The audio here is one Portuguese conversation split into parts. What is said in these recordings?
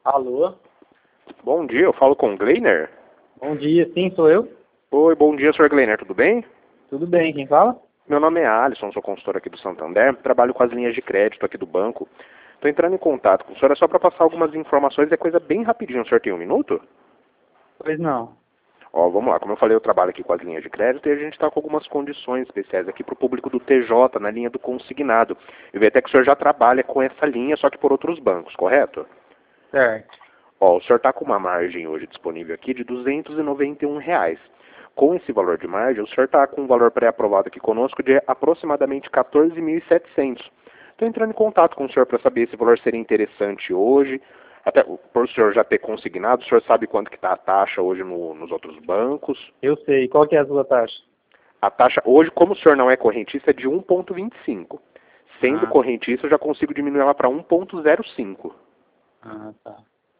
Alô? Bom dia, eu falo com o Gleiner. Bom dia, sim, sou eu. Oi, bom dia, Sr. Gleiner, tudo bem? Tudo bem, quem fala? Meu nome é Alisson, sou consultor aqui do Santander, trabalho com as linhas de crédito aqui do banco. Estou entrando em contato com o senhor, é só para passar algumas informações, é coisa bem rapidinho. O senhor tem um minuto? Pois não. Ó, vamos lá, como eu falei, eu trabalho aqui com as linhas de crédito e a gente está com algumas condições especiais aqui para o público do TJ, na linha do consignado. Eu vi até que o senhor já trabalha com essa linha, só que por outros bancos, correto? Certo. Ó, o senhor está com uma margem hoje disponível aqui de R$ 291. Com esse valor de margem, o senhor está com um valor pré-aprovado aqui conosco de aproximadamente 14.700. Estou entrando em contato com o senhor para saber se o valor seria interessante hoje. Até por o senhor já ter consignado, o senhor sabe quanto que está a taxa hoje nos outros bancos? Eu sei. Qual que é a sua taxa? A taxa hoje, como o senhor não é correntista, é de 1,25. Sendo Ah, correntista, eu já consigo diminuir ela para 1,05. tá.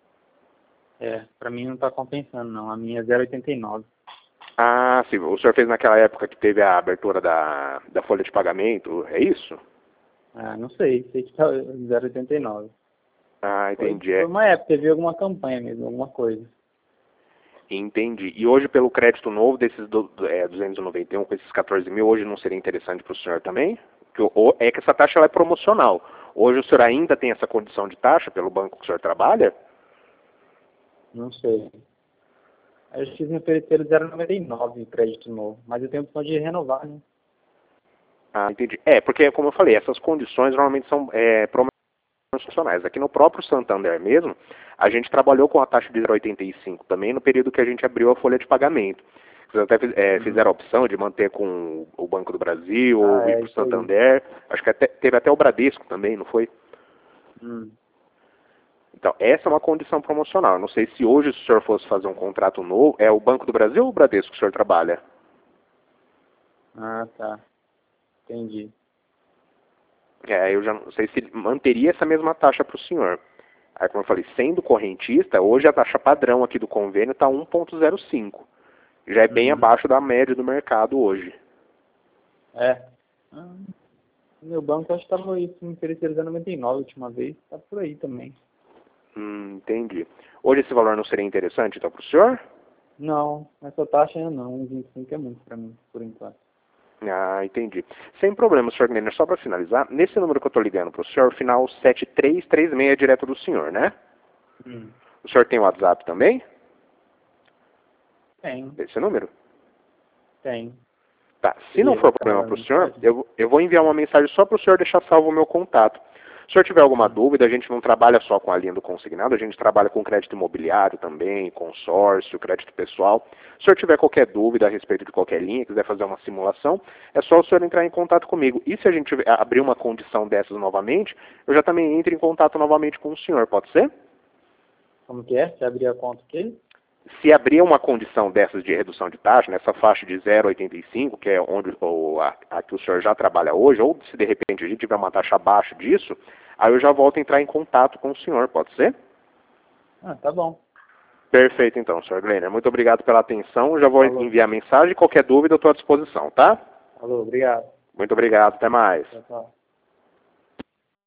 Pra mim não tá compensando, não. A minha é 0,89. Ah, sim. O senhor fez naquela época que teve a abertura da folha de pagamento, é isso? Ah, não sei. Sei que tá 0,89. Ah, Foi, entendi. foi uma época, teve alguma campanha mesmo, alguma coisa. Entendi. E hoje, pelo crédito novo desses 291, com esses 14 mil, hoje não seria interessante para o senhor também? É que essa taxa ela é promocional. Hoje o senhor ainda tem essa condição de taxa pelo banco que o senhor trabalha? Não sei. Aí eu quis me oferecer 0,99 em crédito novo. Mas eu tenho a opção de renovar, né? Ah, entendi. Porque, como eu falei, essas condições normalmente são promocionais. Aqui no próprio Santander mesmo, a gente trabalhou com a taxa de 0,85 também no período que a gente abriu a folha de pagamento. Vocês até fizeram a opção de manter com o Banco do Brasil Ah, ou ir é para o isso aí. Santander. Acho que teve até o Bradesco também, não foi? Hum. Então, essa é uma condição promocional. Eu não sei se hoje, se o senhor fosse fazer um contrato novo, é o Banco do Brasil ou o Bradesco que o senhor trabalha? Ah, tá. Entendi. Eu já não sei se ele manteria essa mesma taxa para o senhor. Aí, como eu falei, sendo correntista, hoje a taxa padrão aqui do convênio está 1,05. Já é bem Uhum. abaixo da média do mercado hoje. É. Ah, meu banco acho que estava isso, me ofereceram 0,99 a última vez. Tá por aí também. Entendi. Hoje esse valor não seria interessante, então, para o senhor? Não, essa taxa ainda não. 1,25 é muito para mim, por enquanto. Ah, entendi. Sem problema, senhor Glenner. Só para finalizar, nesse número que eu estou ligando para o senhor, final 7336 é direto do senhor, né? Hum. O senhor tem WhatsApp também? Tem, Esse número? tem. Tá. Se não Queria for deixar problema uma para o senhor, mensagem? eu vou enviar uma mensagem só para o senhor deixar salvo o meu contato. Se o senhor tiver alguma Hum. dúvida, a gente não trabalha só com a linha do consignado, a gente trabalha com crédito imobiliário também, consórcio, crédito pessoal. Se o senhor tiver qualquer dúvida a respeito de qualquer linha, quiser fazer uma simulação, é só o senhor entrar em contato comigo. E se a gente abrir uma condição dessas novamente, eu já também entro em contato novamente com o senhor, pode ser? Como que é? Você abrir a conta aqui? Se abrir uma condição dessas de redução de taxa, nessa faixa de 0,85, que é onde a que o senhor já trabalha hoje, ou se de repente a gente tiver uma taxa abaixo disso, aí eu já volto a entrar em contato com o senhor, pode ser? Ah, tá bom. Perfeito então, senhor Glenner. Muito obrigado pela atenção, já vou Falou. enviar mensagem, qualquer dúvida eu estou à disposição, tá? Falou, obrigado. Muito obrigado, até mais. Tchau, tchau.